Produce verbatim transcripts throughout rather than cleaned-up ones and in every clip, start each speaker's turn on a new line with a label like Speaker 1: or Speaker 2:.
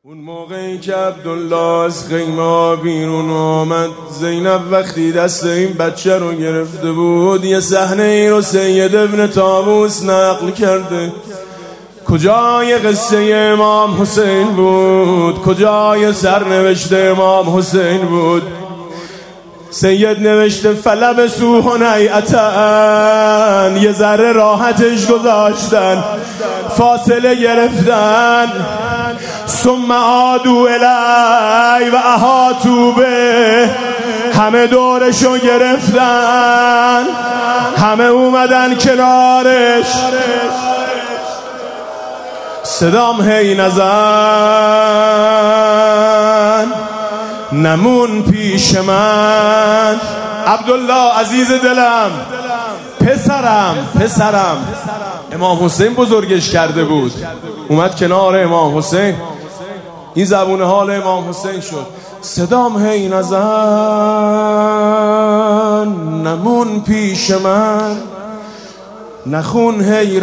Speaker 1: اون موقعی که عبدالله از خیمه بیرون آمد، زینب وقتی دست این بچه رو گرفته بود، یه صحنه ای رو سید ابن طاووس نقل کرده. کجای قصه امام حسین بود؟ کجای سرنوشت امام حسین بود؟ سید نوشته فلبسوه هنیئة، یه ذره راحتش گذاشتن، فاصله گرفتن. ثم عادوا الی و احاطوا به، همه دورشو گرفتن، همه اومدن کنارش. صدام هی نزن، نمون پیش من. عبدالله عزیز دلم، پسرم پسرم امام حسین بزرگش کرده بود، اومد کنار امام حسین، این زبون حال امام حسین شد. صدام هی نزن، نمون پیش من، نخون هی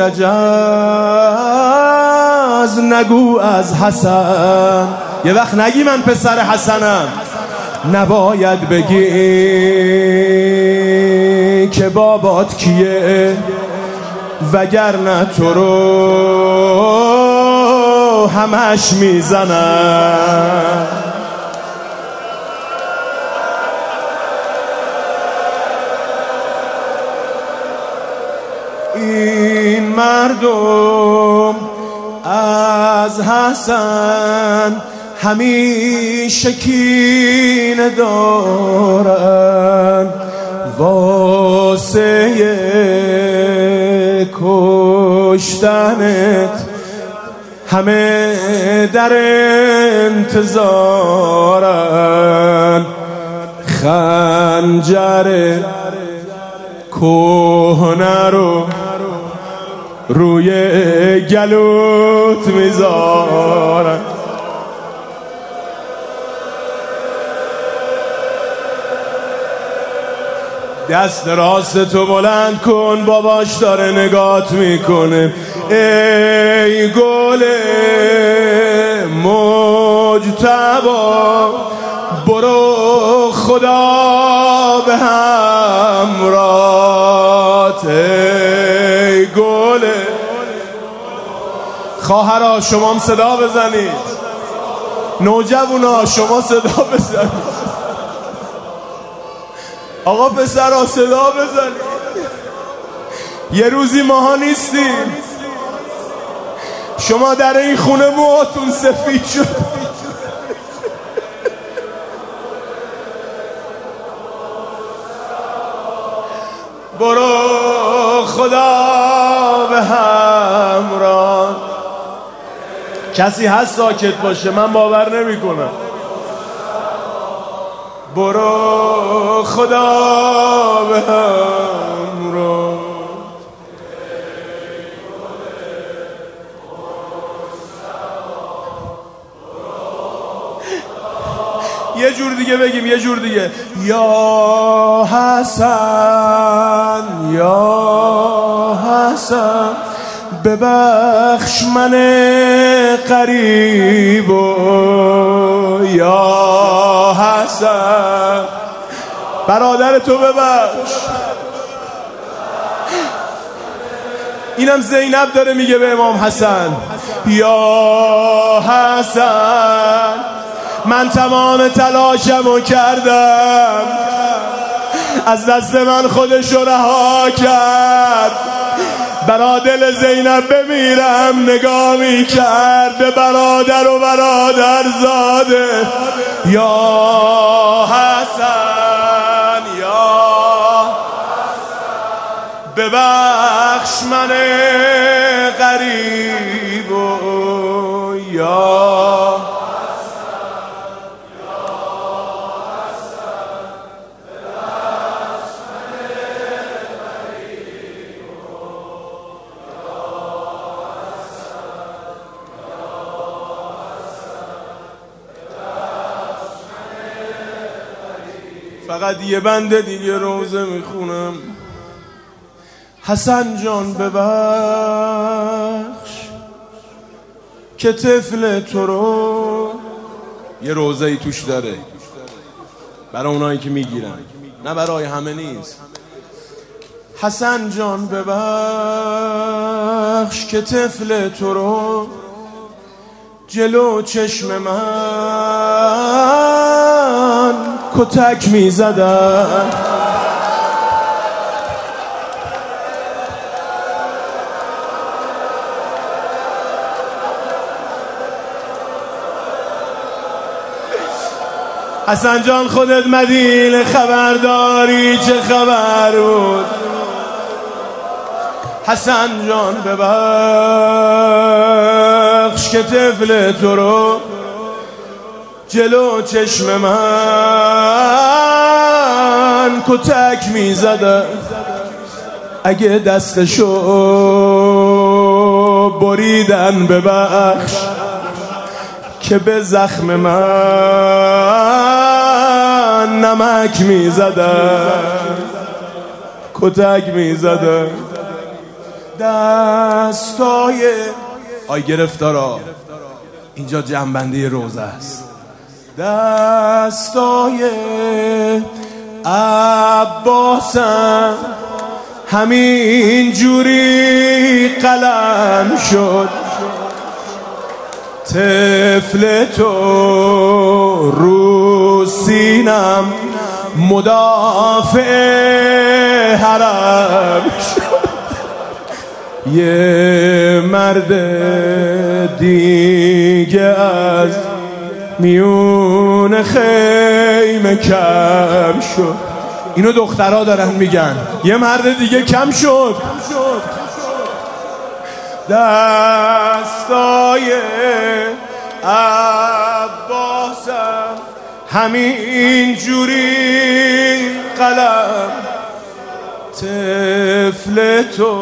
Speaker 1: رجز، نگو از حسن. یه وقت نگی من پسر حسنم، نباید بگی که بابات کیه، وگرنه تو رو همش میزنن. این مردم از حسن همیشه کینه دارن، واسه کشتنت همه در انتظارن. خنجر کهنه رو روی گلوت میذارن. دست راست تو بلند کن، باباش داره نگات میکنه. ای گل مجتبی، برو خدا به همراهت. ای گل خواهرا شما هم صدا بزنید، نوجوانا شما صدا بزنید، آقا پسرها صدا بزنید. یه روزی ماها نیستیم، شما در این خونه موهاتون سفید شد. برو خدا به همراه. کسی هست ساکت باشه؟ من باور نمی کنم. برو خدا به همراه. یه جور دیگه بگیم، یه جور دیگه. یا حسن یا حسن، ببخش من غریبو. یا حسن برادر تو ببخش. اینم زینب داره میگه به امام حسن. یا حسن من تمام تلاشمو کردم، از دست من خودشو رها کرد. برا دل زینب بمیرم نگاه میکرد به برادر و برادر زاده. یا حسن یا ببخش من غریب و یا فقط یه بنده دیگه روزه میخونم. حسن جان ببخش، که طفل تو رو، یه روزه ای توش داره برای اونایی که میگیرن، نه برای همه نیست. حسن جان ببخش که طفل تو رو جلو چشم من کتک میزدن. حسن جان خودت مدینه خبرداری چه خبر بود؟ حسن جان ببخش که طفل تو رو جلو چشم من کتک میزدن. اگه دستشو بریدن ببخش که به زخم من نمک میزدن، کتک میزدن. دستای آی گرفتارا، اینجا جنبنده روزه است. دستای عباسم همین جوری قلم شد، طفل تو رو سینم مدافع حرم شد. یه مرد دیگه از میون خیمه کم شد. اینو دخترها دارن میگن، یه مرد دیگه کم شد. دستای عباسم همین جوری قلم، طفل تو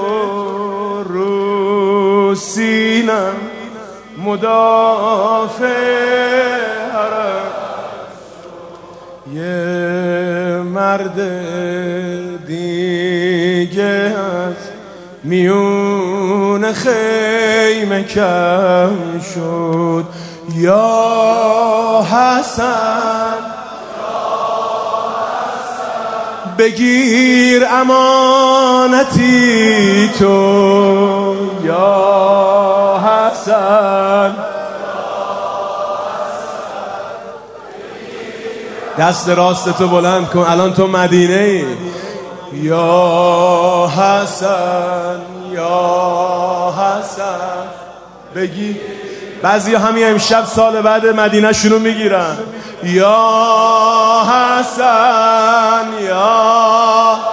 Speaker 1: رو سینم مدافع حرم. یه مرد دیگه از میون خیمه کم شد. یا حسن بگیر امانتی تو، یا حسن دست راست تو بلند کن، الان تو مدینه ای. یا حسن یا حسن بگی. بعضی همین امشب سال بعد مدینه شروع میگیرن. یا حسن یا